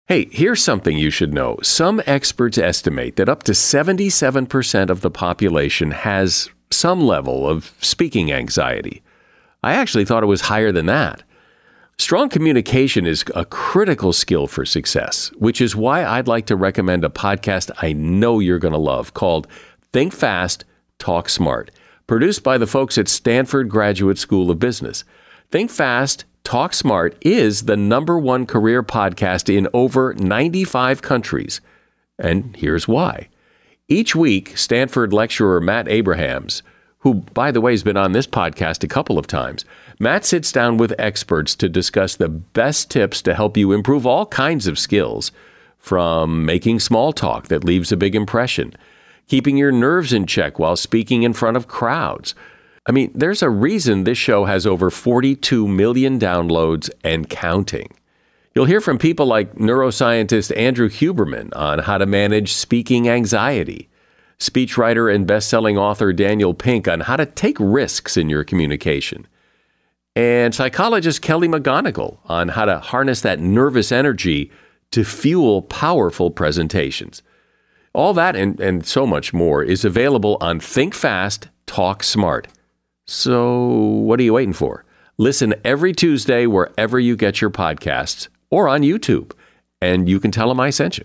Hey, here's something you should know. Some experts estimate that up to 77% of the population has some level of speaking anxiety. I actually thought it was higher than that. Strong communication is a critical skill for success, which is why I'd like to recommend a podcast I know you're going to love called Think Fast, Talk Smart, produced by the folks at Stanford Graduate School of Business. Think Fast, Talk Smart is the #1 career podcast in over 95 countries. And here's why. Each week, Stanford lecturer Matt Abrahams, who, by the way, has been on this podcast a couple of times, Matt sits down with experts to discuss the best tips to help you improve all kinds of skills, from making small talk that leaves a big impression, keeping your nerves in check while speaking in front of crowds. I mean, there's a reason this show has over 42 million downloads and counting. You'll hear from people like neuroscientist Andrew Huberman on how to manage speaking anxiety, speechwriter and best-selling author Daniel Pink on how to take risks in your communication, and psychologist Kelly McGonigal on how to harness that nervous energy to fuel powerful presentations. All that and so much more is available on Think Fast, Talk Smart. So what are you waiting for? Listen every Tuesday wherever you get your podcasts or on YouTube, and you can tell them I sent you.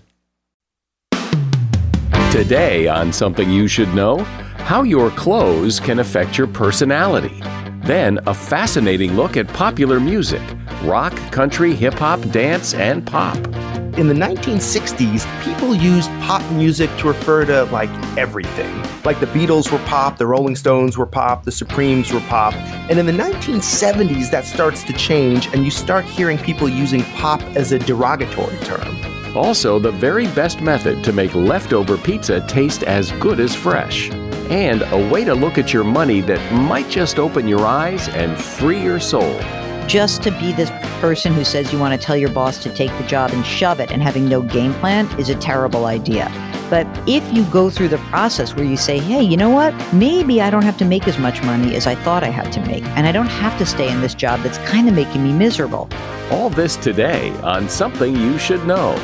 Today on Something You Should Know, how your clothes can affect your personality. Then a fascinating look at popular music, rock, country, hip-hop, dance, and pop. In the 1960s, people used pop music to refer to, everything. Like the Beatles were pop, the Rolling Stones were pop, the Supremes were pop. And in the 1970s, that starts to change, and you start hearing people using pop as a derogatory term. Also, the very best method to make leftover pizza taste as good as fresh. And a way to look at your money that might just open your eyes and free your soul. Just to be this person who says you want to tell your boss to take the job and shove it and having no game plan is a terrible idea. But if you go through the process where you say, hey, you know what? Maybe I don't have to make as much money as I thought I had to make, and I don't have to stay in this job that's kind of making me miserable. All this today on Something You Should Know.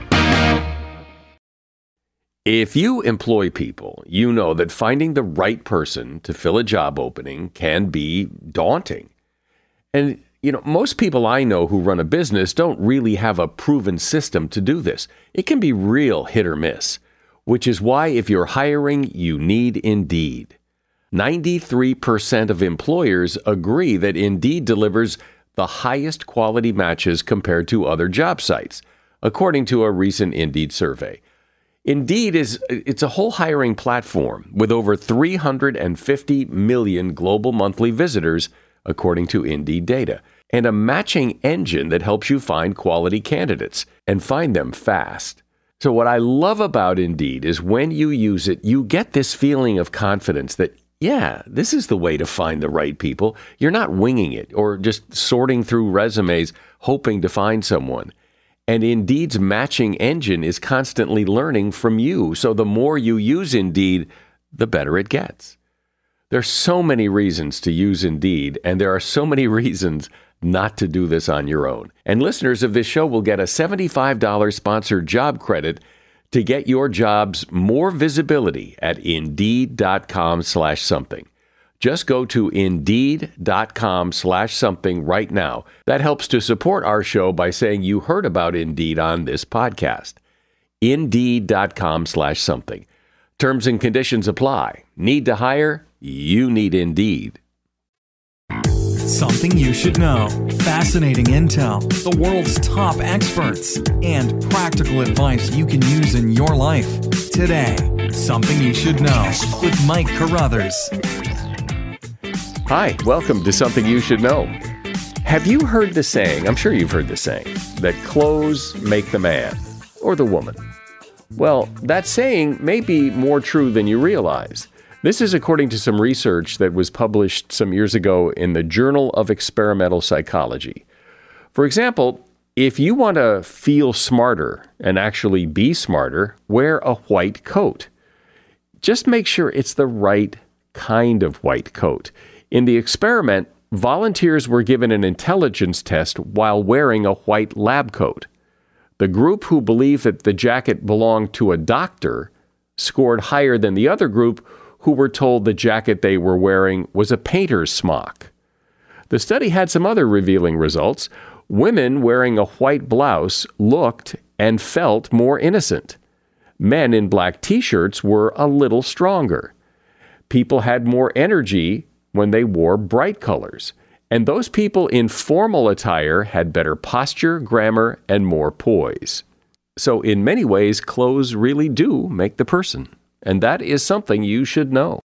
If you employ people, you know that finding the right person to fill a job opening can be daunting. And most people I know who run a business don't really have a proven system to do this. It can be real hit or miss, which is why if you're hiring, you need Indeed. 93% of employers agree that Indeed delivers the highest quality matches compared to other job sites, according to a recent Indeed survey. Indeed it's a whole hiring platform with over 350 million global monthly visitors, according to Indeed data, and a matching engine that helps you find quality candidates and find them fast. So what I love about Indeed is when you use it, you get this feeling of confidence that, yeah, this is the way to find the right people. You're not winging it or just sorting through resumes hoping to find someone. And Indeed's matching engine is constantly learning from you. So the more you use Indeed, the better it gets. There's so many reasons to use Indeed, and there are so many reasons not to do this on your own. And listeners of this show will get a $75 sponsored job credit to get your jobs more visibility at Indeed.com/something. Just go to Indeed.com/something right now. That helps to support our show by saying you heard about Indeed on this podcast. Indeed.com/something. Terms and conditions apply. Need to hire? You need Indeed. Something you should know. Fascinating intel, the world's top experts, and practical advice you can use in your life. Today, Something You Should Know with Mike Carruthers. Hi, welcome to Something You Should Know. Have you heard the saying, I'm sure you've heard the saying, that clothes make the man or the woman? Well, that saying may be more true than you realize. This is according to some research that was published some years ago in the Journal of Experimental Psychology. For example, if you want to feel smarter and actually be smarter, wear a white coat. Just make sure it's the right kind of white coat. In the experiment, volunteers were given an intelligence test while wearing a white lab coat. The group who believed that the jacket belonged to a doctor scored higher than the other group who were told the jacket they were wearing was a painter's smock. The study had some other revealing results. Women wearing a white blouse looked and felt more innocent. Men in black t-shirts were a little stronger. People had more energy when they wore bright colors. And those people in formal attire had better posture, grammar, and more poise. So in many ways, clothes really do make the person. And that is something you should know.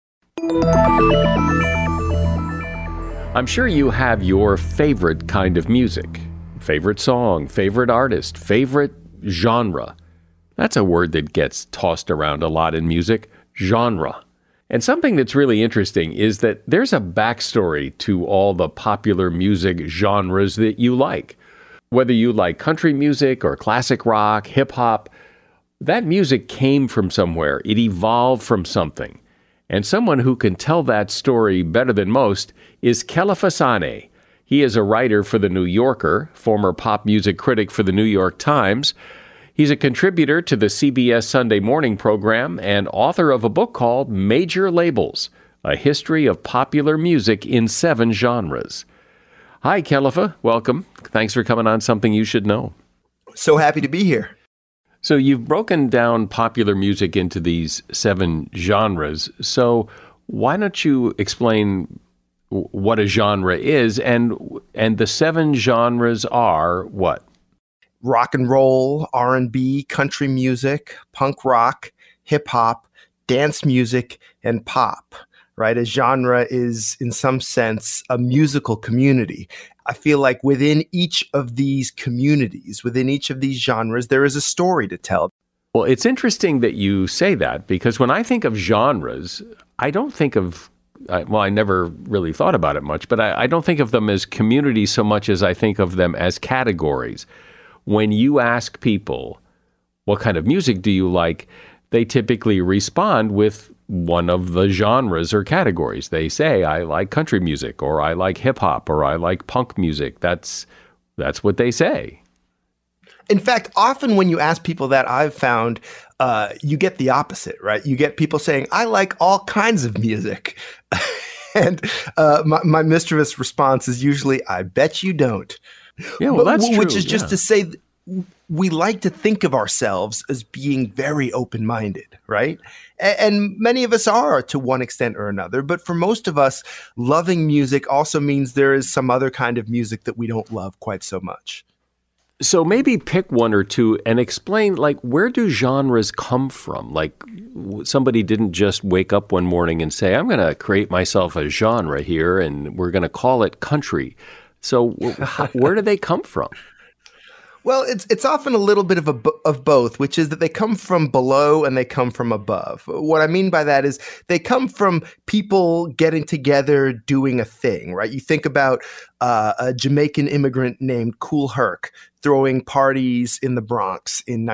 I'm sure you have your favorite kind of music. Favorite song, favorite artist, favorite genre. That's a word that gets tossed around a lot in music, genre. And something that's really interesting is that there's a backstory to all the popular music genres that you like. Whether you like country music or classic rock, hip-hop, that music came from somewhere. It evolved from something. And someone who can tell that story better than most is Kelefa Sanneh. He is a writer for The New Yorker, former pop music critic for The New York Times. He's a contributor to the CBS Sunday Morning program and author of a book called Major Labels, A History of Popular Music in 7 Genres. Hi, Kelefa. Welcome. Thanks for coming on Something You Should Know. So happy to be here. So you've broken down popular music into these 7 genres. So why don't you explain what a genre is and the 7 genres are what? Rock and roll, R&B, country music, punk rock, hip hop, dance music, and pop. Right? A genre is, in some sense, a musical community. I feel like within each of these communities, within each of these genres, there is a story to tell. Well, it's interesting that you say that, because when I think of genres, I don't think of, I never really thought about it much, but I don't think of them as communities so much as I think of them as categories. When you ask people, what kind of music do you like? They typically respond with one of the genres or categories. They say, I like country music, or I like hip hop, or I like punk music. That's what they say. In fact, often when you ask people that, I've found you get the opposite, right? You get people saying, I like all kinds of music. And my mischievous response is usually, I bet you don't. Yeah, well, that's true. Which is just to say, we like to think of ourselves as being very open-minded, right? And many of us are to one extent or another. But for most of us, loving music also means there is some other kind of music that we don't love quite so much. So maybe pick one or two and explain, like, where do genres come from? Like, somebody didn't just wake up one morning and say, I'm going to create myself a genre here, and we're going to call it country. So where do they come from? Well, it's often a little bit of both, which is that they come from below and they come from above. What I mean by that is they come from people getting together doing a thing, right? You think about a Jamaican immigrant named Kool Herc throwing parties in the Bronx in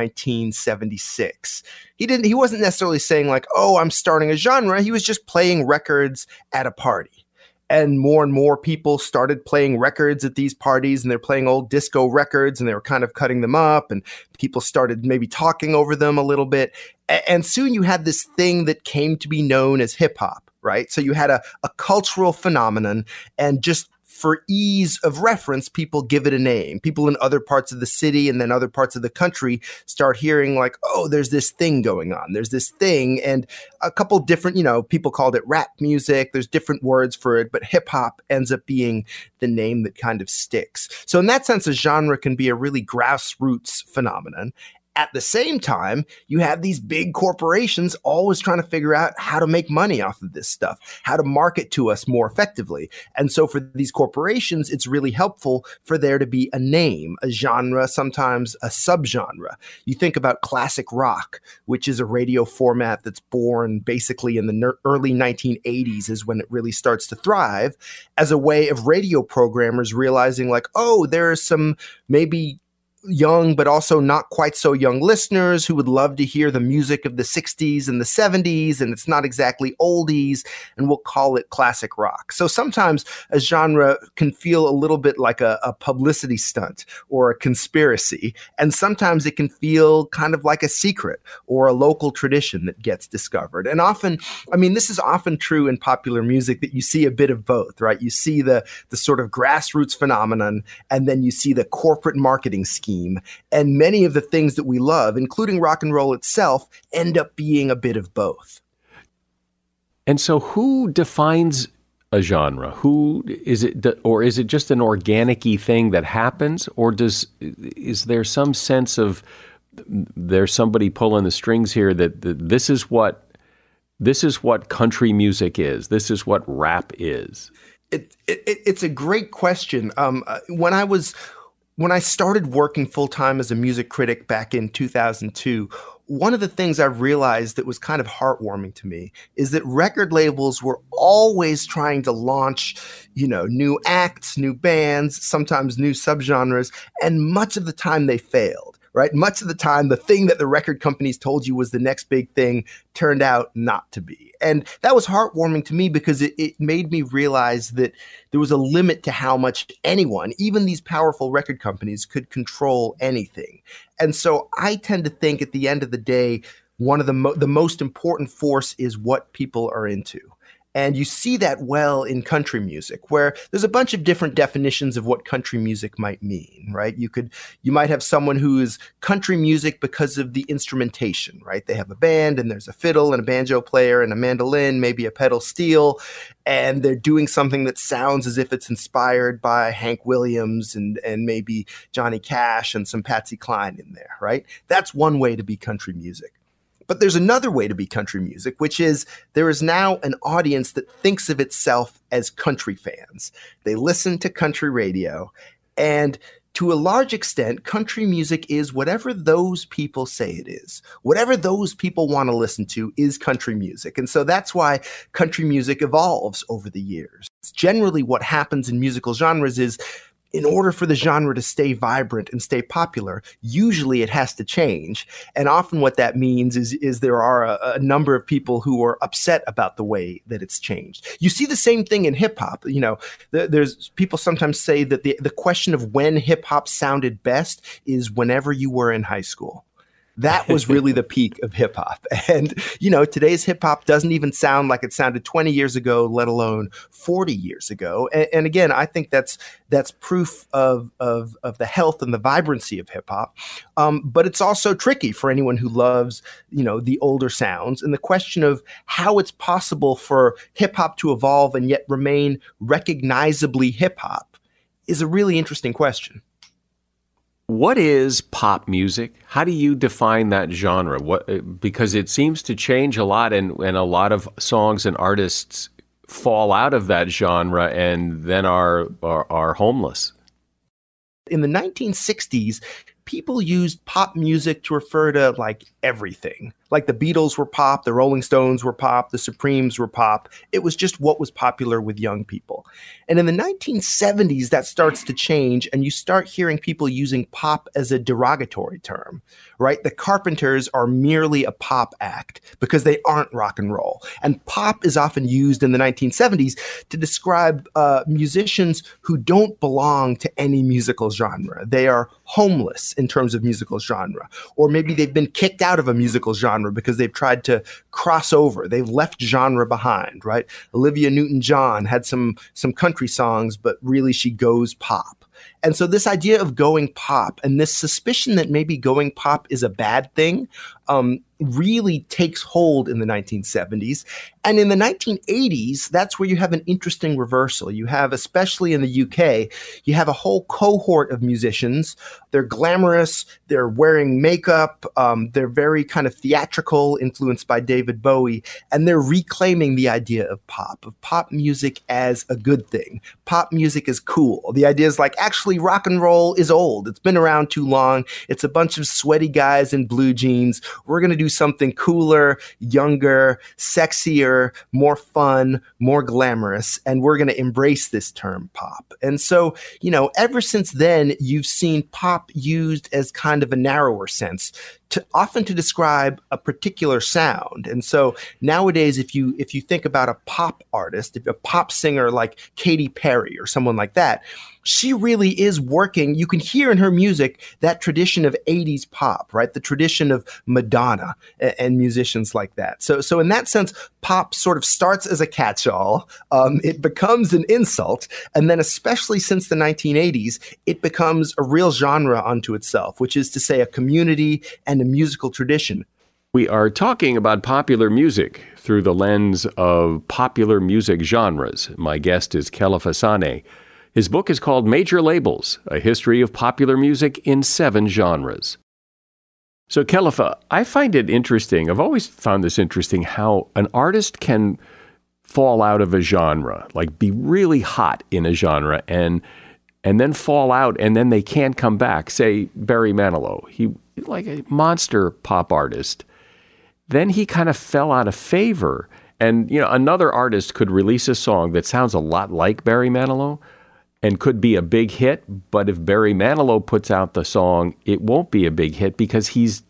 1976. He wasn't necessarily saying like, oh, I'm starting a genre. He was just playing records at a party. And more people started playing records at these parties, and they're playing old disco records, and they were kind of cutting them up, and people started maybe talking over them a little bit. And soon you had this thing that came to be known as hip hop, right? So you had a cultural phenomenon, and just for ease of reference, people give it a name. People in other parts of the city and then other parts of the country start hearing like, oh, there's this thing going on. There's this thing. And a couple different, people called it rap music. There's different words for it, but hip hop ends up being the name that kind of sticks. So in that sense, a genre can be a really grassroots phenomenon. At the same time, you have these big corporations always trying to figure out how to make money off of this stuff, how to market to us more effectively. And so for these corporations, it's really helpful for there to be a name, a genre, sometimes a subgenre. You think about classic rock, which is a radio format that's born basically in the early 1980s is when it really starts to thrive, as a way of radio programmers realizing like, oh, there are some maybe young but also not quite so young listeners who would love to hear the music of the 60s and the 70s, and it's not exactly oldies, and we'll call it classic rock. So sometimes a genre can feel a little bit like a publicity stunt or a conspiracy, and sometimes it can feel kind of like a secret or a local tradition that gets discovered. And often, I mean, this is often true in popular music, that you see a bit of both, right? You see the sort of grassroots phenomenon, and then you see the corporate marketing scheme. And many of the things that we love, including rock and roll itself, end up being a bit of both. And so who defines a genre? Who is it, or is it just an organic-y thing that happens? Or is there some sense of there's somebody pulling the strings here that this is what country music is. This is what rap is. It's a great question. When I started working full-time as a music critic back in 2002, one of the things I realized that was kind of heartwarming to me is that record labels were always trying to launch, new acts, new bands, sometimes new subgenres, and much of the time they failed. Right? Much of the time, the thing that the record companies told you was the next big thing turned out not to be. And that was heartwarming to me because it made me realize that there was a limit to how much anyone, even these powerful record companies, could control anything. And so I tend to think at the end of the day, one of the most important force is what people are into. And you see that well in country music, where there's a bunch of different definitions of what country music might mean, right? You might have someone who is country music because of the instrumentation, right? They have a band and there's a fiddle and a banjo player and a mandolin, maybe a pedal steel, and they're doing something that sounds as if it's inspired by Hank Williams and maybe Johnny Cash and some Patsy Cline in there, right? That's one way to be country music. But there's another way to be country music, which is there is now an audience that thinks of itself as country fans. They listen to country radio, and to a large extent, country music is whatever those people say it is. Whatever those people want to listen to is country music. And so that's why country music evolves over the years. It's generally what happens in musical genres is, in order for the genre to stay vibrant and stay popular, usually it has to change. And often what that means is there are a number of people who are upset about the way that it's changed. You see the same thing in hip hop. There's people sometimes say that the question of when hip hop sounded best is whenever you were in high school. That was really the peak of hip hop. And, today's hip hop doesn't even sound like it sounded 20 years ago, let alone 40 years ago. And again, I think that's proof of the health and the vibrancy of hip hop. But it's also tricky for anyone who loves, the older sounds. And the question of how it's possible for hip hop to evolve and yet remain recognizably hip hop is a really interesting question. What is pop music? How do you define that genre? Because it seems to change a lot, and a lot of songs and artists fall out of that genre and then are homeless. In the 1960s, people used pop music to refer to like everything. Like the Beatles were pop, the Rolling Stones were pop, the Supremes were pop. It was just what was popular with young people. And in the 1970s, that starts to change, and you start hearing people using pop as a derogatory term, right? The Carpenters are merely a pop act because they aren't rock and roll. And pop is often used in the 1970s to describe musicians who don't belong to any musical genre. They are homeless in terms of musical genre, or maybe they've been kicked out of a musical genre because they've tried to cross over. They've left genre behind, right? Olivia Newton-John had some country songs, but really she goes pop. And so this idea of going pop and this suspicion that maybe going pop is a bad thing really takes hold in the 1970s. And in the 1980s, that's where you have an interesting reversal. You have, especially in the UK, you have a whole cohort of musicians. They're glamorous, they're wearing makeup, they're very kind of theatrical, influenced by David Bowie, and they're reclaiming the idea of pop music as a good thing. Pop music is cool. The idea is like, actually, rock and roll is old. It's been around too long. It's a bunch of sweaty guys in blue jeans. We're going to do something cooler, younger, sexier, more fun, more glamorous, and we're going to embrace this term pop. And so, ever since then, you've seen pop used as kind of a narrower sense, often to describe a particular sound. And so nowadays, if you think about a pop artist, if a pop singer like Katy Perry or someone like that, she really is working. You can hear in her music that tradition of 80s pop, right? The tradition of Madonna and musicians like that. So in that sense, pop sort of starts as a catch-all. It becomes an insult. And then especially since the 1980s, it becomes a real genre unto itself, which is to say a community and a musical tradition. We are talking about popular music through the lens of popular music genres. My guest is Kelefa Sanneh. His book is called Major Labels, A History of Popular Music in 7 Genres. So Kelefa, I find it interesting, I've always found this interesting, how an artist can fall out of a genre, like be really hot in a genre and then fall out and then they can't come back. Say Barry Manilow, he like a monster pop artist. Then he kind of fell out of favor. And another artist could release a song that sounds a lot like Barry Manilow and could be a big hit, but if Barry Manilow puts out the song, it won't be a big hit because he's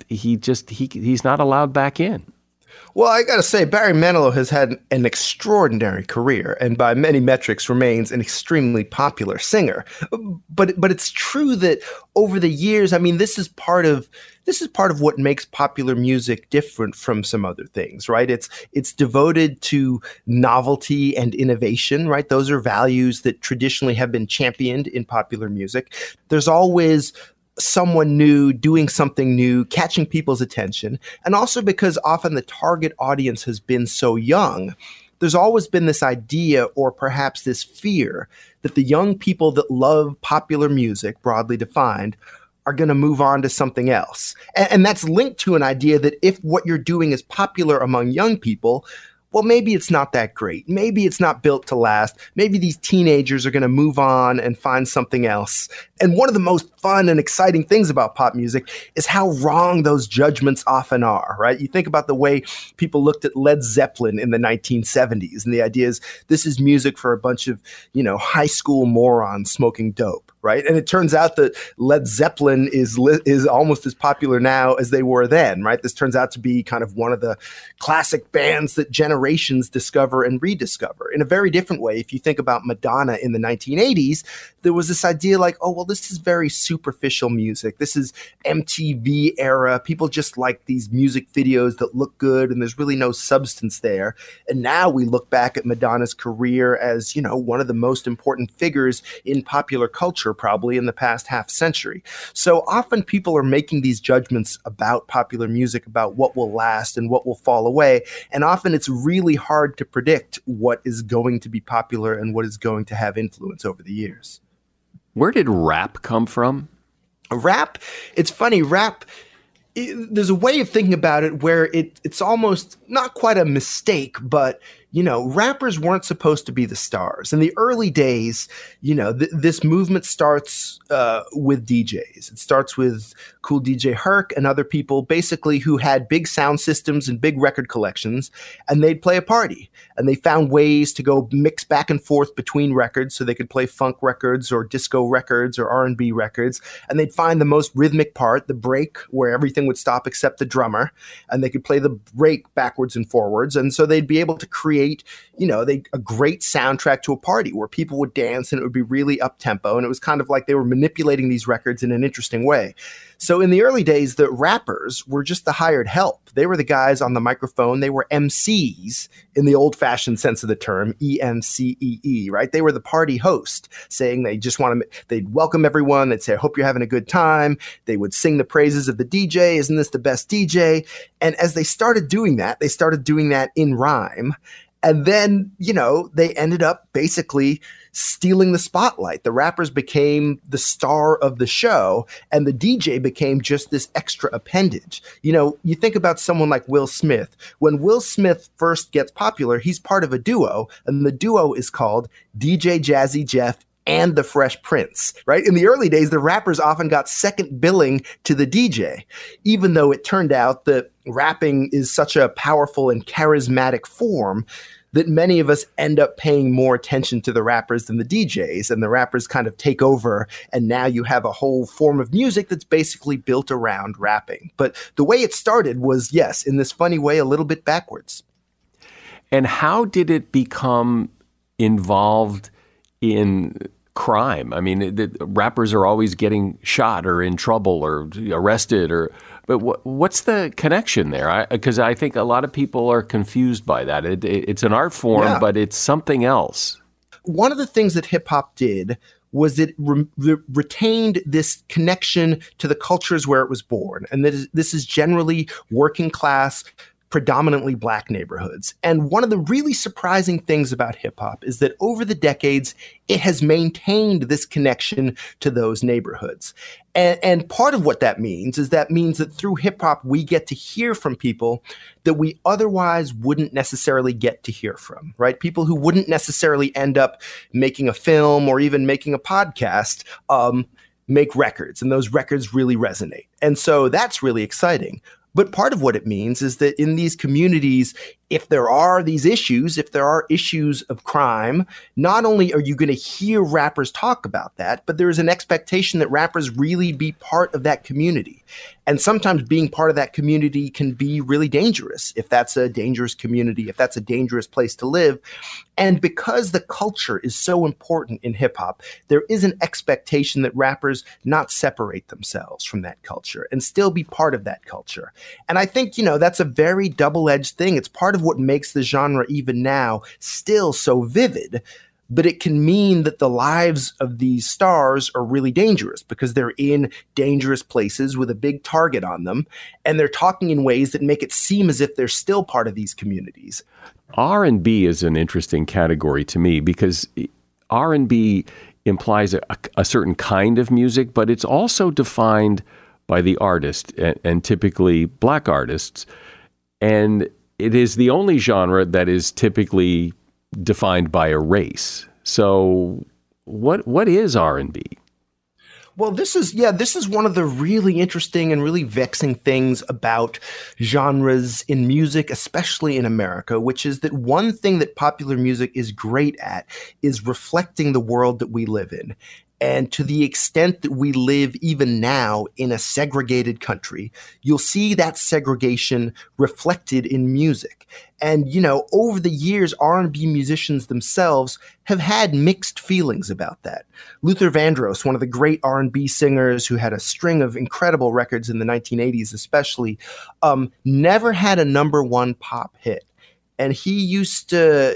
not allowed back in. Well, I got to say, Barry Manilow has had an extraordinary career and by many metrics remains an extremely popular singer. But it's true that over the years, I mean, this is part of what makes popular music different from some other things, right? It's devoted to novelty and innovation, right? Those are values that traditionally have been championed in popular music. There's always someone new, doing something new, catching people's attention. And also because often the target audience has been so young, there's always been this idea or perhaps this fear that the young people that love popular music, broadly defined, are going to move on to something else. And that's linked to an idea that if what you're doing is popular among young people, well, maybe it's not that great. Maybe it's not built to last. Maybe these teenagers are going to move on and find something else. And one of the most fun and exciting things about pop music is how wrong those judgments often are, right? You think about the way people looked at Led Zeppelin in the 1970s, and the idea is this is music for a bunch of, high school morons smoking dope. Right. And it turns out that Led Zeppelin is almost as popular now as they were then. Right. This turns out to be kind of one of the classic bands that generations discover and rediscover in a very different way. If you think about Madonna in the 1980s, there was this idea like, oh, well, this is very superficial music. This is MTV era. People just like these music videos that look good and there's really no substance there. And now we look back at Madonna's career as, one of the most important figures in popular culture probably in the past half century. So often people are making these judgments about popular music, about what will last and what will fall away. And often it's really hard to predict what is going to be popular and what is going to have influence over the years. Where did rap come from? Rap, it's funny, there's a way of thinking about it where it's almost not quite a mistake, but rappers weren't supposed to be the stars. In the early days, this movement starts with DJs. It starts with Cool DJ Herc and other people basically who had big sound systems and big record collections, and they'd play a party. And they found ways to go mix back and forth between records so they could play funk records or disco records or R&B records. And they'd find the most rhythmic part, the break, where everything would stop except the drummer. And they could play the break backwards and forwards. And so they'd be able to create a great soundtrack to a party where people would dance and it would be really up-tempo. And it was kind of like they were manipulating these records in an interesting way. So in the early days, the rappers were just the hired help. They were the guys on the microphone. They were MCs in the old-fashioned sense of the term, EMCEE, right? They were the party host, saying they'd welcome everyone. They'd say, I hope you're having a good time. They would sing the praises of the DJ. Isn't this the best DJ? And as they started doing that in rhyme. And then, they ended up basically stealing the spotlight. The rappers became the star of the show, and the DJ became just this extra appendage. You think about someone like Will Smith. When Will Smith first gets popular, he's part of a duo, and the duo is called DJ Jazzy Jeff and the Fresh Prince, right? In the early days, the rappers often got second billing to the DJ, even though it turned out that rapping is such a powerful and charismatic form that many of us end up paying more attention to the rappers than the DJs, and the rappers kind of take over, and now you have a whole form of music that's basically built around rapping. But the way it started was, yes, in this funny way, a little bit backwards. And how did it become involved in crime? I mean, the rappers are always getting shot or in trouble or arrested, but what's the connection there? Because I think a lot of people are confused by that. It's an art form, but it's something else. One of the things that hip hop did was it retained this connection to the cultures where it was born. And this is generally working class, predominantly Black neighborhoods. And one of the really surprising things about hip hop is that over the decades, it has maintained this connection to those neighborhoods. And part of what that means that through hip hop, we get to hear from people that we otherwise wouldn't necessarily get to hear from, right? People who wouldn't necessarily end up making a film or even making a podcast, make records, and those records really resonate. And so that's really exciting. But part of what it means is that in these communities, if there are these issues, if there are issues of crime, not only are you going to hear rappers talk about that, but there is an expectation that rappers really be part of that community. And sometimes being part of that community can be really dangerous if that's a dangerous community, if that's a dangerous place to live. And because the culture is so important in hip hop, there is an expectation that rappers not separate themselves from that culture and still be part of that culture. And I think, that's a very double-edged thing. It's part of what makes the genre even now still so vivid. But it can mean that the lives of these stars are really dangerous because they're in dangerous places with a big target on them, and they're talking in ways that make it seem as if they're still part of these communities. R&B is an interesting category to me because R&B implies a certain kind of music, but it's also defined by the artist and typically Black artists. And it is the only genre that is typically defined by a race. So what is R&B? Well, this is one of the really interesting and really vexing things about genres in music, especially in America, which is that one thing that popular music is great at is reflecting the world that we live in. And to the extent that we live even now in a segregated country, you'll see that segregation reflected in music. And, over the years, R&B musicians themselves have had mixed feelings about that. Luther Vandross, one of the great R&B singers who had a string of incredible records in the 1980s especially, never had a number one pop hit. And he used to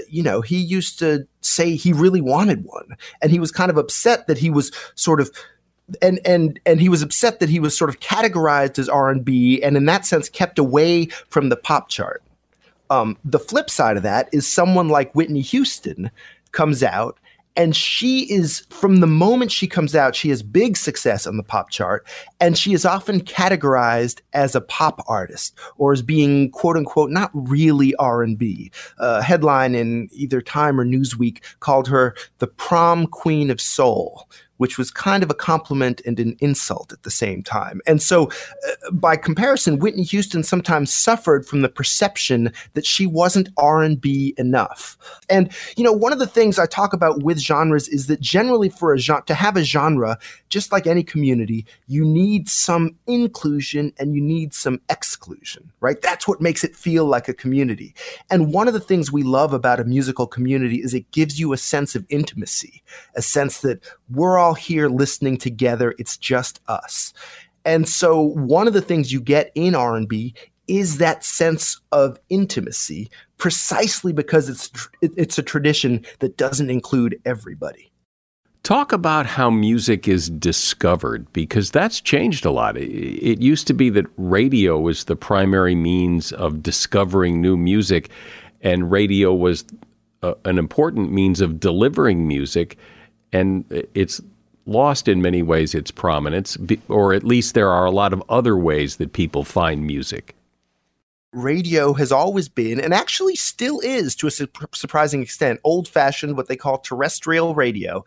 say he really wanted one. And he was kind of upset that he was sort of and he was upset that he was sort of categorized as R&B and in that sense kept away from the pop chart. The flip side of that is someone like Whitney Houston comes out, and she is, from the moment she comes out, she has big success on the pop chart, and she is often categorized as a pop artist or as being, quote unquote, not really R&B. A headline in either Time or Newsweek called her the prom queen of soul, which was kind of a compliment and an insult at the same time. And so by comparison, Whitney Houston sometimes suffered from the perception that she wasn't R&B enough. And, one of the things I talk about with genres is that generally to have a genre, just like any community, you need some inclusion and you need some exclusion, right? That's what makes it feel like a community. And one of the things we love about a musical community is it gives you a sense of intimacy, a sense that we're all here listening together. It's just us. And so one of the things you get in R&B is that sense of intimacy, precisely because it's a tradition that doesn't include everybody. Talk about how music is discovered, because that's changed a lot. It used to be that radio was the primary means of discovering new music, and radio was an important means of delivering music, and it's lost in many ways its prominence, or at least there are a lot of other ways that people find music. Radio has always been, and actually still is to a surprising extent, old-fashioned, what they call terrestrial radio.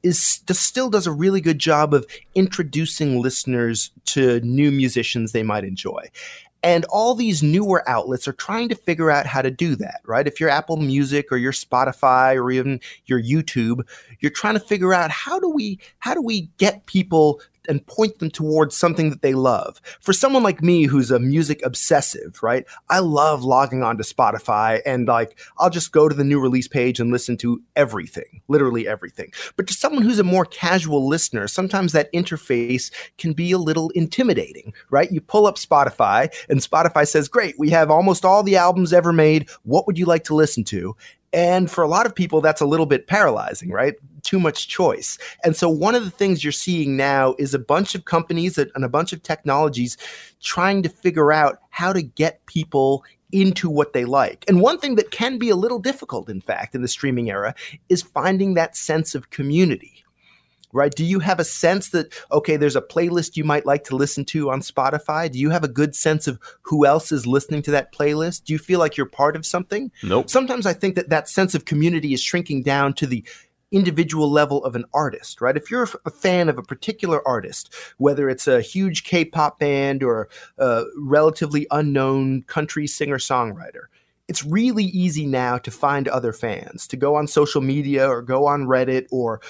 still does a really good job of introducing listeners to new musicians they might enjoy. And all these newer outlets are trying to figure out how to do that, right? If you're Apple Music or your Spotify or even your YouTube, you're trying to figure out how do we get people and point them towards something that they love. For someone like me who's a music obsessive, right? I love logging onto Spotify and I'll just go to the new release page and listen to everything, literally everything. But to someone who's a more casual listener, sometimes that interface can be a little intimidating, right? You pull up Spotify and Spotify says, great, we have almost all the albums ever made. What would you like to listen to? And for a lot of people, that's a little bit paralyzing, right? Too much choice. And so one of the things you're seeing now is a bunch of companies and a bunch of technologies trying to figure out how to get people into what they like. And one thing that can be a little difficult, in fact, in the streaming era is finding that sense of community. Right? Do you have a sense that, okay, there's a playlist you might like to listen to on Spotify? Do you have a good sense of who else is listening to that playlist? Do you feel like you're part of something? Nope. Sometimes I think that sense of community is shrinking down to the individual level of an artist, right? If you're a fan of a particular artist, whether it's a huge K-pop band or a relatively unknown country singer-songwriter, it's really easy now to find other fans, to go on social media or go on Reddit or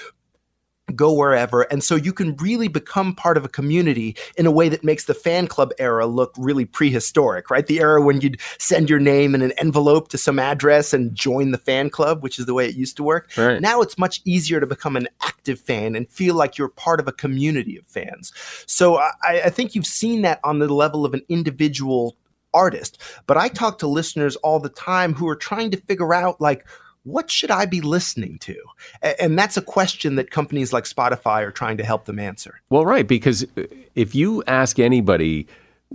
go wherever. And so you can really become part of a community in a way that makes the fan club era look really prehistoric, right? The era when you'd send your name in an envelope to some address and join the fan club, which is the way it used to work. Right. Now it's much easier to become an active fan and feel like you're part of a community of fans. So I think you've seen that on the level of an individual artist. But I talk to listeners all the time who are trying to figure out, what should I be listening to? And that's a question that companies like Spotify are trying to help them answer. Well, right, because if you ask anybody,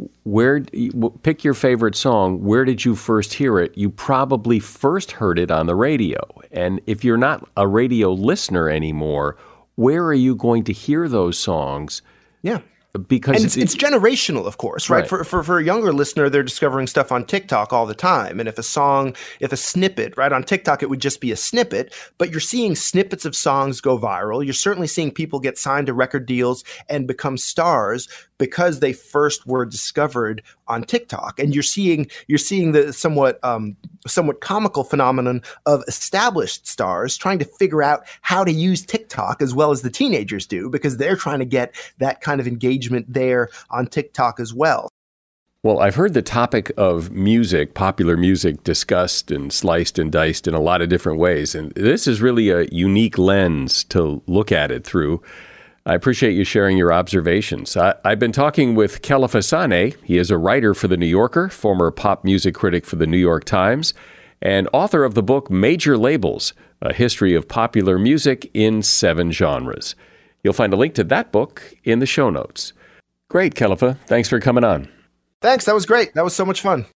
pick your favorite song, where did you first hear it? You probably first heard it on the radio. And if you're not a radio listener anymore, where are you going to hear those songs? Yeah. Because it's generational, of course, right? For a younger listener, they're discovering stuff on TikTok all the time. And if a snippet, right, on TikTok, it would just be a snippet, but you're seeing snippets of songs go viral. You're certainly seeing people get signed to record deals and become stars because they first were discovered on TikTok. And you're seeing the somewhat comical phenomenon of established stars trying to figure out how to use TikTok as well as the teenagers do, because they're trying to get that kind of engagement there on TikTok as well. Well, I've heard the topic of music, popular music, discussed and sliced and diced in a lot of different ways. And this is really a unique lens to look at it through. I appreciate you sharing your observations. I've been talking with Kelefa Sanneh. He is a writer for The New Yorker, former pop music critic for The New York Times, and author of the book Major Labels, A History of Popular Music in 7 Genres. You'll find a link to that book in the show notes. Great, Kelefa. Thanks for coming on. Thanks. That was great. That was so much fun.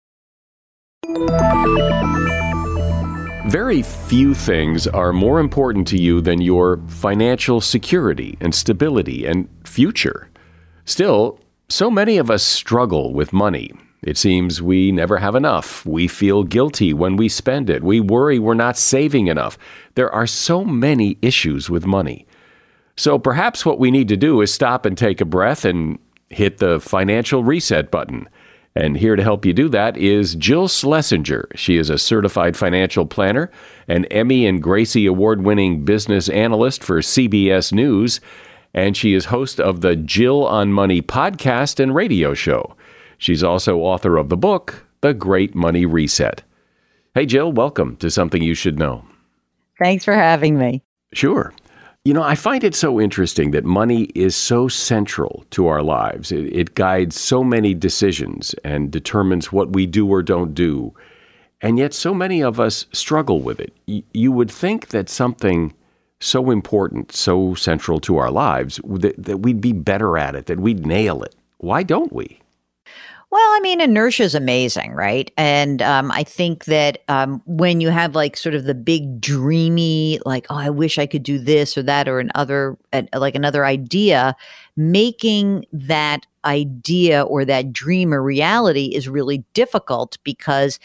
Very few things are more important to you than your financial security and stability and future. Still, so many of us struggle with money. It seems we never have enough. We feel guilty when we spend it. We worry we're not saving enough. There are so many issues with money. So perhaps what we need to do is stop and take a breath and hit the financial reset button. And here to help you do that is Jill Schlesinger. She is a certified financial planner, an Emmy and Gracie award-winning business analyst for CBS News, and she is host of the Jill on Money podcast and radio show. She's also author of the book, The Great Money Reset. Hey, Jill, welcome to Something You Should Know. Thanks for having me. Sure. You know, I find it so interesting that money is so central to our lives. It guides so many decisions and determines what we do or don't do. And yet so many of us struggle with it. You would think that something so important, so central to our lives, that we'd be better at it, that we'd nail it. Why don't we? Well, I mean, inertia is amazing, right? And I think that when you have sort of the big dreamy, oh, I wish I could do this or that or another idea, making that idea or that dream a reality is really difficult because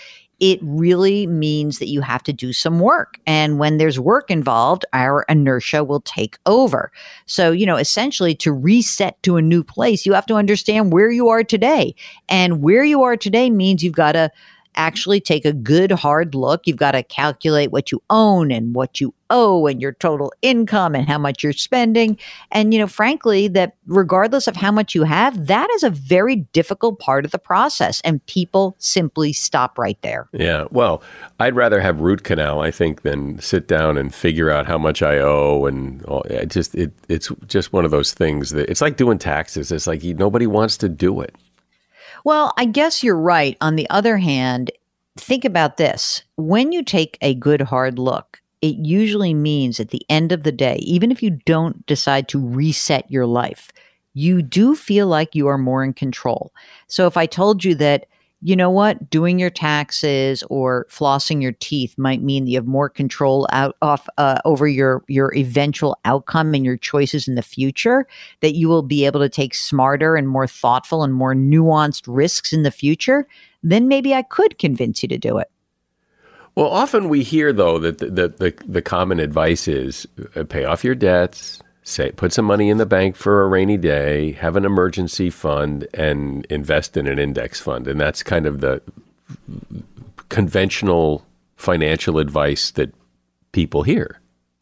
it really means that you have to do some work. And when there's work involved, our inertia will take over. So, essentially to reset to a new place, you have to understand where you are today. And where you are today means you've got to actually take a good hard look. You've got to calculate what you own and what you owe and your total income and how much you're spending. And, frankly, that regardless of how much you have, that is a very difficult part of the process. And people simply stop right there. Yeah. Well, I'd rather have root canal, I think, than sit down and figure out how much I owe. And it's just one of those things that it's like doing taxes. It's like nobody wants to do it. Well, I guess you're right. On the other hand, think about this. When you take a good hard look, it usually means at the end of the day, even if you don't decide to reset your life, you do feel like you are more in control. So if I told you that, you know what, doing your taxes or flossing your teeth might mean that you have more control over your eventual outcome and your choices in the future, that you will be able to take smarter and more thoughtful and more nuanced risks in the future, then maybe I could convince you to do it. Well, often we hear, though, that the common advice is pay off your debts, put some money in the bank for a rainy day, have an emergency fund, and invest in an index fund. And that's kind of the conventional financial advice that people hear.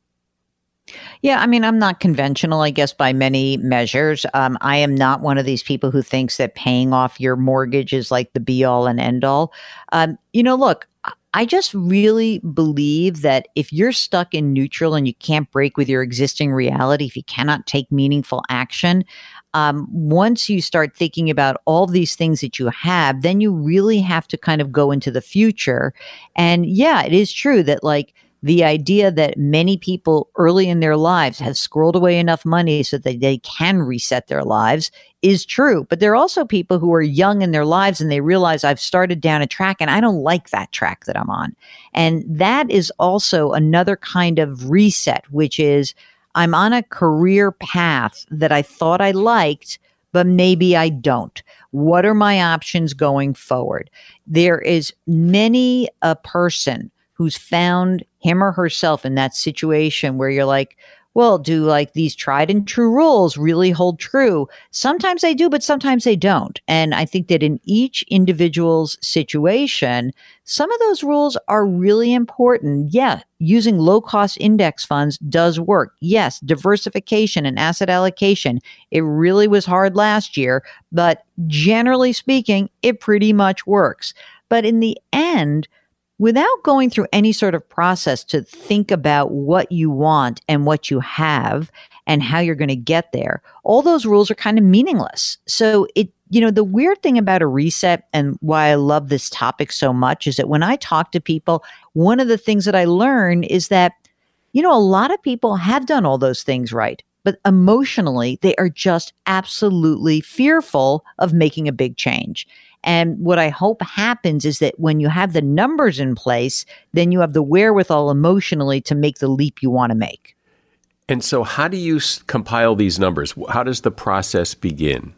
Yeah, I mean, I'm not conventional, I guess, by many measures. I am not one of these people who thinks that paying off your mortgage is like the be all and end all. Look, I just really believe that if you're stuck in neutral and you can't break with your existing reality, if you cannot take meaningful action, once you start thinking about all these things that you have, then you really have to kind of go into the future. And yeah, it is true that the idea that many people early in their lives have squirreled away enough money so that they can reset their lives is true. But there are also people who are young in their lives and they realize I've started down a track and I don't like that track that I'm on. And that is also another kind of reset, which is I'm on a career path that I thought I liked, but maybe I don't. What are my options going forward? There is many a person who's found him or herself in that situation where you're like, well, do these tried and true rules really hold true? Sometimes they do, but sometimes they don't. And I think that in each individual's situation, some of those rules are really important. Yeah, using low-cost index funds does work. Yes, diversification and asset allocation, it really was hard last year, but generally speaking, it pretty much works. But in the end, without going through any sort of process to think about what you want and what you have and how you're going to get there, all those rules are kind of meaningless. So the weird thing about a reset and why I love this topic so much is that when I talk to people, one of the things that I learn is that, a lot of people have done all those things right, but emotionally, they are just absolutely fearful of making a big change. And what I hope happens is that when you have the numbers in place, then you have the wherewithal emotionally to make the leap you want to make. And so how do you compile these numbers? How does the process begin?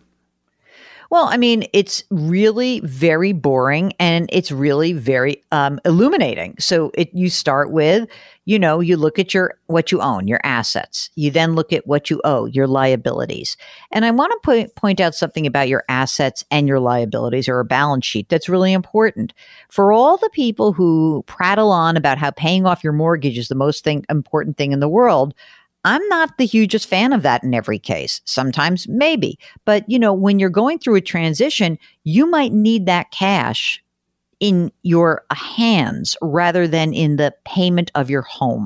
Well, I mean, it's really very boring and it's really very illuminating. So you start with, you look at what you own, your assets. You then look at what you owe, your liabilities. And I want to point out something about your assets and your liabilities or a balance sheet that's really important. For all the people who prattle on about how paying off your mortgage is the most important thing in the world, I'm not the hugest fan of that in every case. Sometimes, maybe. But, when you're going through a transition, you might need that cash in your hands rather than in the payment of your home.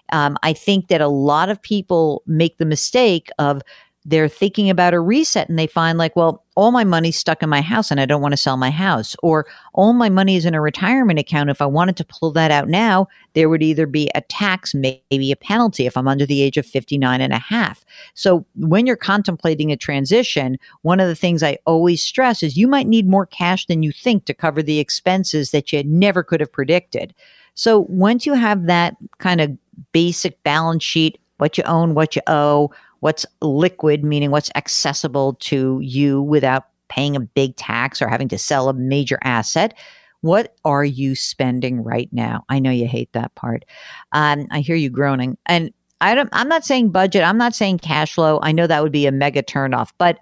I think that a lot of people make the mistake of they're thinking about a reset and they find well, all my money's stuck in my house and I don't want to sell my house, or all my money is in a retirement account. If I wanted to pull that out now, there would either be a tax, maybe a penalty if I'm under the age of 59 and a half. So when you're contemplating a transition, one of the things I always stress is you might need more cash than you think to cover the expenses that you never could have predicted. So once you have that kind of basic balance sheet, what you own, what you owe, what's liquid, meaning what's accessible to you without paying a big tax or having to sell a major asset. What are you spending right now? I know you hate that part. I hear you groaning. And I'm not saying budget. I'm not saying cash flow. I know that would be a mega turnoff. But,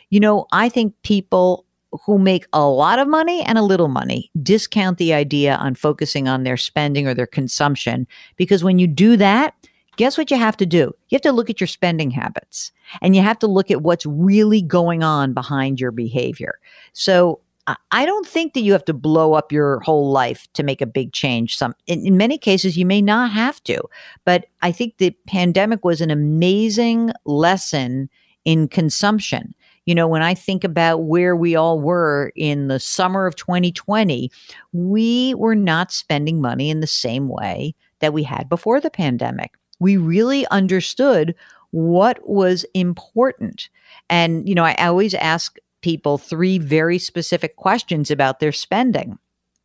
I think people who make a lot of money and a little money discount the idea on focusing on their spending or their consumption. Because when you do that, guess what you have to do? You have to look at your spending habits, and you have to look at what's really going on behind your behavior. So I don't think that you have to blow up your whole life to make a big change. In many cases, you may not have to. But I think the pandemic was an amazing lesson in consumption. When I think about where we all were in the summer of 2020, we were not spending money in the same way that we had before the pandemic. We really understood what was important. And, I always ask people 3 very specific questions about their spending.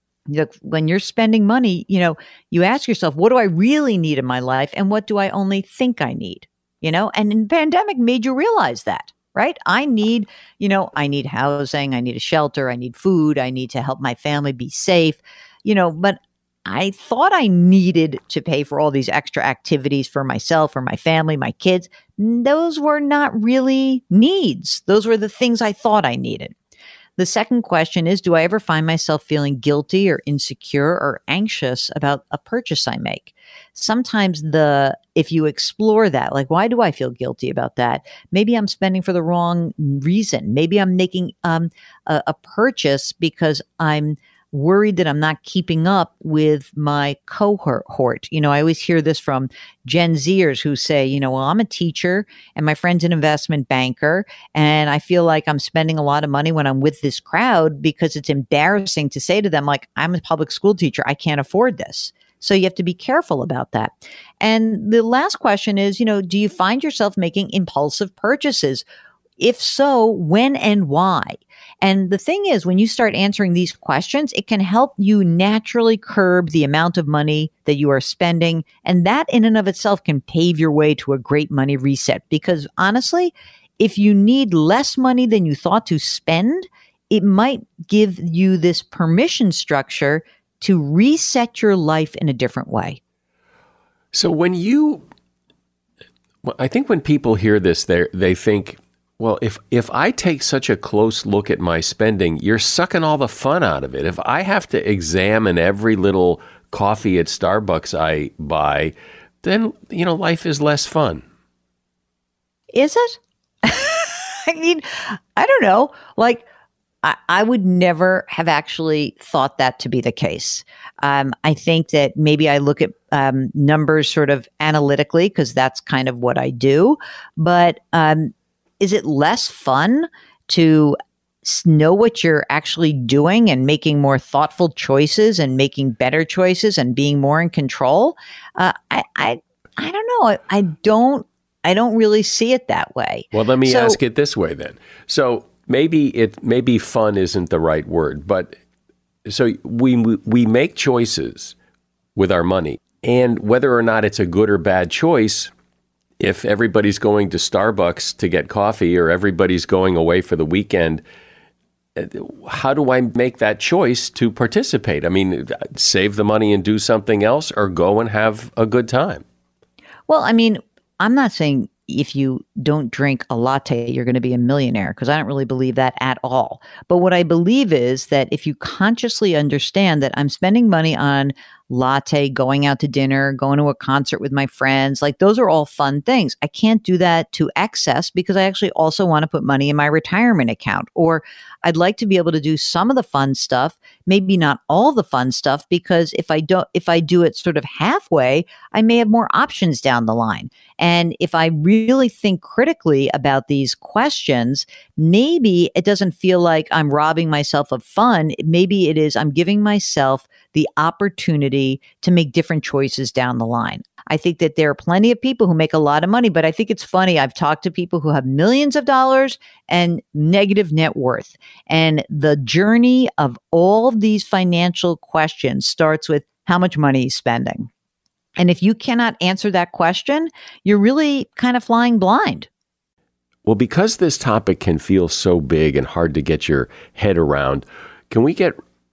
When you're spending money, you ask yourself, what do I really need in my life? And what do I only think I need? And the pandemic made you realize that. Right? I need housing, I need a shelter, I need food, I need to help my family be safe, but I thought I needed to pay for all these extra activities for myself or my family, my kids. Those were not really needs. Those were the things I thought I needed. The second question is, do I ever find myself feeling guilty or insecure or anxious about a purchase I make? Sometimes if you explore that, like, why do I feel guilty about that? Maybe I'm spending for the wrong reason. Maybe I'm making a purchase because I'm worried that I'm not keeping up with my cohort. I always hear this from Gen Zers who say, well, I'm a teacher and my friend's an investment banker, and I feel like I'm spending a lot of money when I'm with this crowd because it's embarrassing to say to them, like, I'm a public school teacher, I can't afford this. So you have to be careful about that. And the last question is, do you find yourself making impulsive purchases? If so, when and why? And the thing is, when you start answering these questions, it can help you naturally curb the amount of money that you are spending. And that in and of itself can pave your way to a great money reset. Because honestly, if you need less money than you thought to spend, it might give you this permission structure to reset your life in a different way. So I think when people hear this, they think, well, if I take such a close look at my spending, you're sucking all the fun out of it. If I have to examine every little coffee at Starbucks I buy, then, life is less fun. Is it? I mean, I don't know. Like, I would never have actually thought that to be the case. I think that maybe I look at numbers sort of analytically because that's kind of what I do. But is it less fun to know what you're actually doing and making more thoughtful choices and making better choices and being more in control? I don't know. I don't really see it that way. Well, let me ask it this way then. So maybe fun isn't the right word, but so we make choices with our money, and whether or not it's a good or bad choice, if everybody's going to Starbucks to get coffee or everybody's going away for the weekend, how do I make that choice to participate? I mean, save the money and do something else, or go and have a good time? Well, I mean, I'm not saying if you don't drink a latte, you're going to be a millionaire, because I don't really believe that at all. But what I believe is that if you consciously understand that I'm spending money on latte, going out to dinner, going to a concert with my friends, like those are all fun things. I can't do that to excess because I actually also want to put money in my retirement account. Or I'd like to be able to do some of the fun stuff, maybe not all the fun stuff, because if I do it sort of halfway, I may have more options down the line. And if I really think critically about these questions, maybe it doesn't feel like I'm robbing myself of fun. Maybe it is I'm giving myself the opportunity to make different choices down the line. I think that there are plenty of people who make a lot of money, but I think it's funny. I've talked to people who have millions of dollars and negative net worth. And the journey of all of these financial questions starts with how much money he's spending. And if you cannot answer that question, you're really kind of flying blind. Well, because this topic can feel so big and hard to get your head around, can we get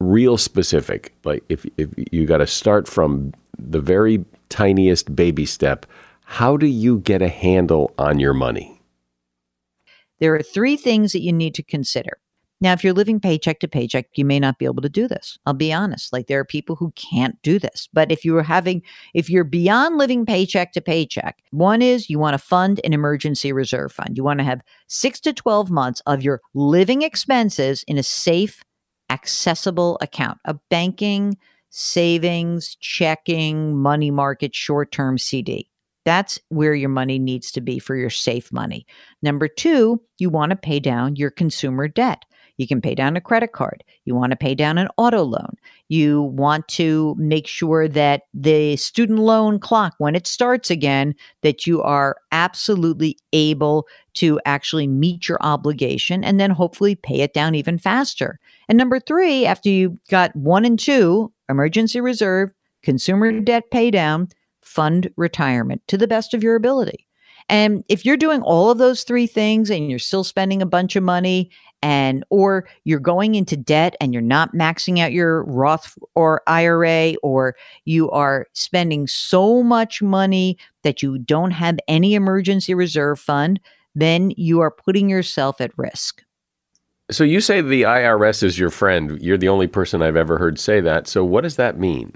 real specific, like if you got to start from the very tiniest baby step, how do you get a handle on your money? There are three things that you need to consider. Now, if you're living paycheck to paycheck, you may not be able to do this. I'll be honest. Like, there are people who can't do this. But if you're beyond living paycheck to paycheck, one is you want to fund an emergency reserve fund. You want to have 6 to 12 months of your living expenses in a safe, accessible account, a banking, savings, checking, money market, short-term CD. That's where your money needs to be for your safe money. Number two, you want to pay down your consumer debt. You can pay down a credit card. You want to pay down an auto loan. You want to make sure that the student loan clock, when it starts again, that you are absolutely able to actually meet your obligation and then hopefully pay it down even faster. And number three, after you got 1 and 2, emergency reserve, consumer debt pay down, fund retirement to the best of your ability. And if you're doing all of those three things and you're still spending a bunch of money or you're going into debt and you're not maxing out your Roth or IRA, or you are spending so much money that you don't have any emergency reserve fund, then you are putting yourself at risk. So you say the IRS is your friend. You're the only person I've ever heard say that. So what does that mean?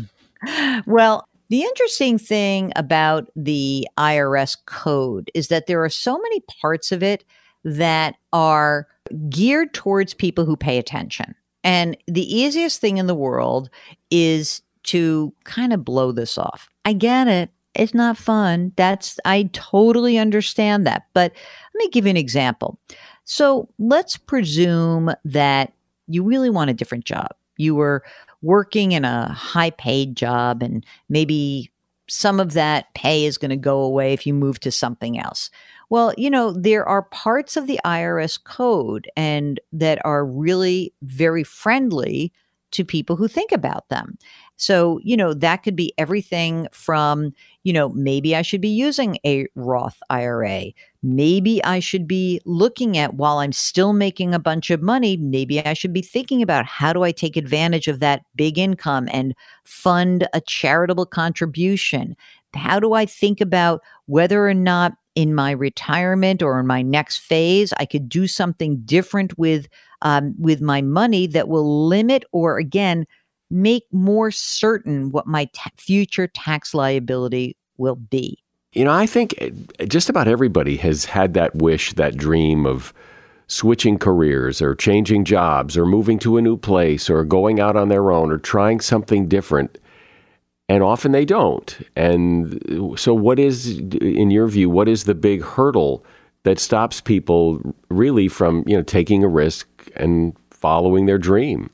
Well, the interesting thing about the IRS code is that there are so many parts of it that are geared towards people who pay attention. And the easiest thing in the world is to kind of blow this off. I get it. It's not fun. I totally understand that. But let me give you an example. So let's presume that you really want a different job. You were working in a high paid job and maybe some of that pay is going to go away if you move to something else. Well, there are parts of the IRS code and that are really very friendly to people who think about them. So, that could be everything from, maybe I should be using a Roth IRA. Maybe I should be looking at, while I'm still making a bunch of money, maybe I should be thinking about how do I take advantage of that big income and fund a charitable contribution? How do I think about whether or not in my retirement or in my next phase, I could do something different with my money that will limit or, again, make more certain what my future tax liability will be. I think just about everybody has had that wish, that dream of switching careers or changing jobs or moving to a new place or going out on their own or trying something different. And often they don't. And so what is, in your view, what is the big hurdle that stops people really from, taking a risk and following their dream?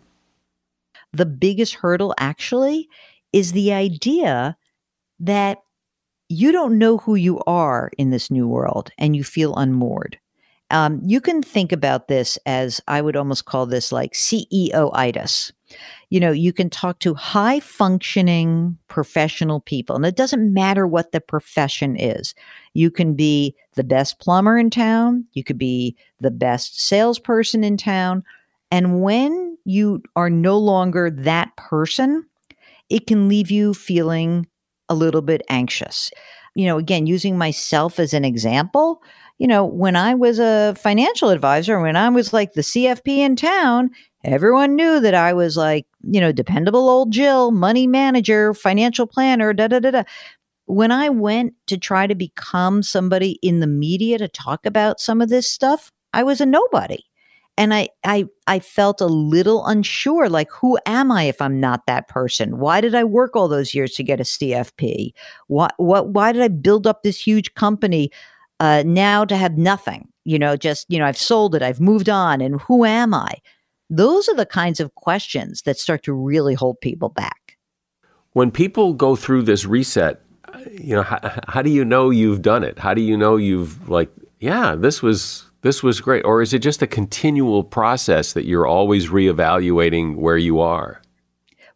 The biggest hurdle actually is the idea that you don't know who you are in this new world and you feel unmoored. You can think about this as, I would almost call this like CEO-itis. You can talk to high functioning professional people, and it doesn't matter what the profession is. You can be the best plumber in town. You could be the best salesperson in town. And when you are no longer that person, it can leave you feeling a little bit anxious. Again, using myself as an example, when I was a financial advisor, when I was like the CFP in town, everyone knew that I was like, dependable old Jill, money manager, financial planner, When I went to try to become somebody in the media to talk about some of this stuff, I was a nobody. And I felt a little unsure, like, who am I if I'm not that person? Why did I work all those years to get a CFP? Why did I build up this huge company now to have nothing? I've sold it, I've moved on, and who am I? Those are the kinds of questions that start to really hold people back. When people go through this reset, how do you know you've done it? How do you know you've this was great? Or is it just a continual process that you're always reevaluating where you are?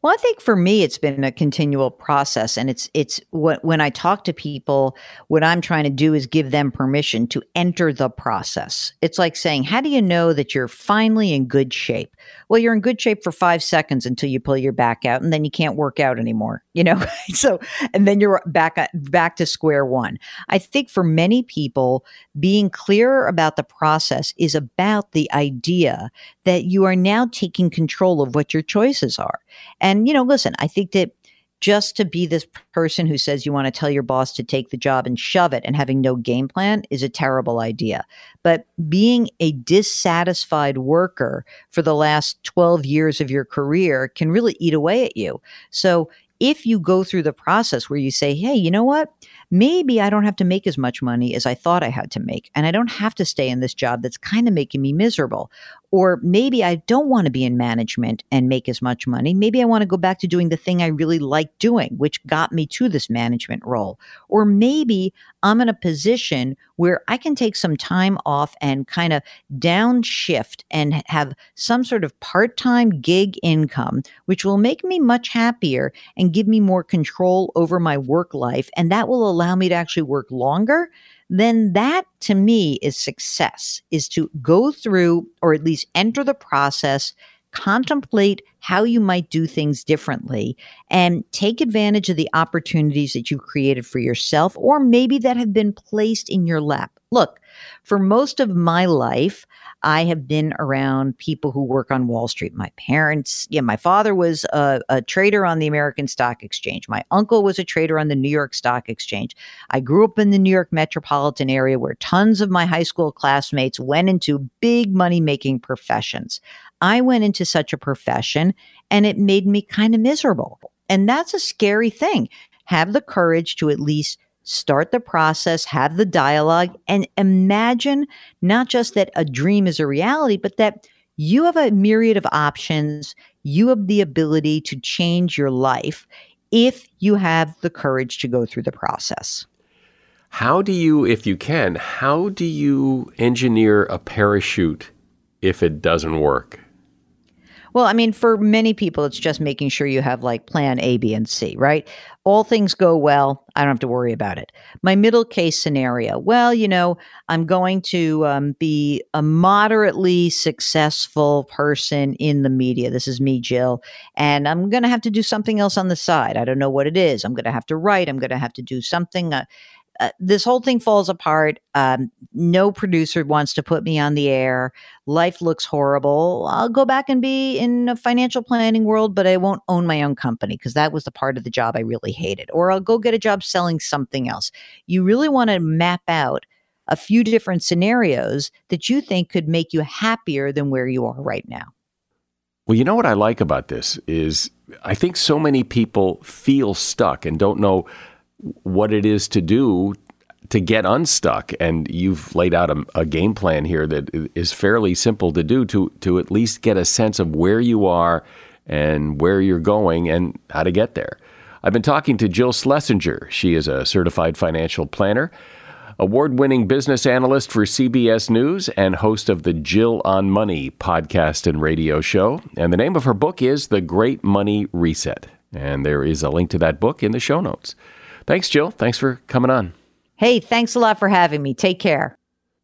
Well, I think for me, it's been a continual process. And it's when I talk to people, what I'm trying to do is give them permission to enter the process. It's like saying, how do you know that you're finally in good shape? Well, you're in good shape for 5 seconds until you pull your back out and then you can't work out anymore, So, and then you're back to square one. I think for many people, being clear about the process is about the idea that you are now taking control of what your choices are. And, listen, I think that just to be this person who says you want to tell your boss to take the job and shove it and having no game plan is a terrible idea. But being a dissatisfied worker for the last 12 years of your career can really eat away at you. So if you go through the process where you say, hey, you know what? Maybe I don't have to make as much money as I thought I had to make, and I don't have to stay in this job that's kind of making me miserable. Or maybe I don't want to be in management and make as much money. Maybe I want to go back to doing the thing I really like doing, which got me to this management role. Or maybe I'm in a position where I can take some time off and kind of downshift and have some sort of part-time gig income, which will make me much happier and give me more control over my work life. And that will allow me to actually work longer. Then that to me is success, is to go through or at least enter the process, contemplate how you might do things differently, and take advantage of the opportunities that you've created for yourself or maybe that have been placed in your lap. Look, for most of my life, I have been around people who work on Wall Street. My parents, my father was a trader on the American Stock Exchange. My uncle was a trader on the New York Stock Exchange. I grew up in the New York metropolitan area where tons of my high school classmates went into big money-making professions. I went into such a profession and it made me kind of miserable. And that's a scary thing. Have the courage to at least start the process, have the dialogue, and imagine not just that a dream is a reality, but that you have a myriad of options. You have the ability to change your life if you have the courage to go through the process. How do you, if you can, how do you engineer a parachute if it doesn't work? Well, I mean, for many people, it's just making sure you have like plan A, B, and C, right? All things go well. I don't have to worry about it. My middle case scenario. Well, I'm going to be a moderately successful person in the media. This is me, Jill. And I'm going to have to do something else on the side. I don't know what it is. I'm going to have to write. I'm going to have to do something. This whole thing falls apart. No producer wants to put me on the air. Life looks horrible. I'll go back and be in a financial planning world, but I won't own my own company because that was the part of the job I really hated. Or I'll go get a job selling something else. You really want to map out a few different scenarios that you think could make you happier than where you are right now. Well, you know what I like about this is I think so many people feel stuck and don't know what it is to do to get unstuck. And you've laid out a game plan here that is fairly simple to do to at least get a sense of where you are and where you're going and how to get there. I've been talking to Jill Schlesinger. She is a certified financial planner, award-winning business analyst for CBS News, and host of the Jill on Money podcast and radio show. And the name of her book is The Great Money Reset. And there is a link to that book in the show notes. Thanks, Jill. Thanks for coming on. Hey, thanks a lot for having me. Take care.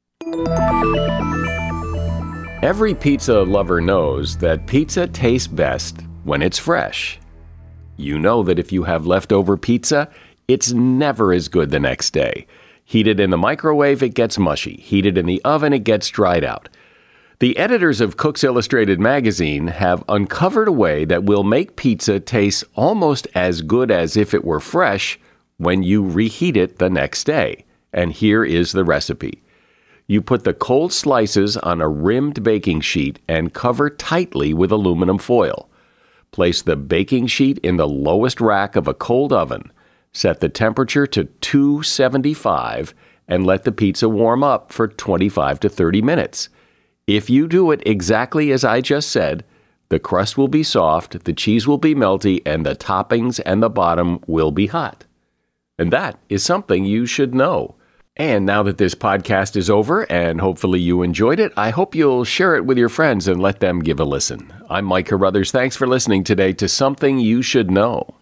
Every pizza lover knows that pizza tastes best when it's fresh. You know that if you have leftover pizza, it's never as good the next day. Heated in the microwave, it gets mushy. Heated in the oven, it gets dried out. The editors of Cook's Illustrated magazine have uncovered a way that will make pizza taste almost as good as if it were fresh when you reheat it the next day. And here is the recipe. You put the cold slices on a rimmed baking sheet and cover tightly with aluminum foil. Place the baking sheet in the lowest rack of a cold oven. Set the temperature to 275 and let the pizza warm up for 25 to 30 minutes. If you do it exactly as I just said, the crust will be soft, the cheese will be melty, and the toppings and the bottom will be hot. And that is something you should know. And now that this podcast is over, and hopefully you enjoyed it, I hope you'll share it with your friends and let them give a listen. I'm Mike Carruthers. Thanks for listening today to Something You Should Know.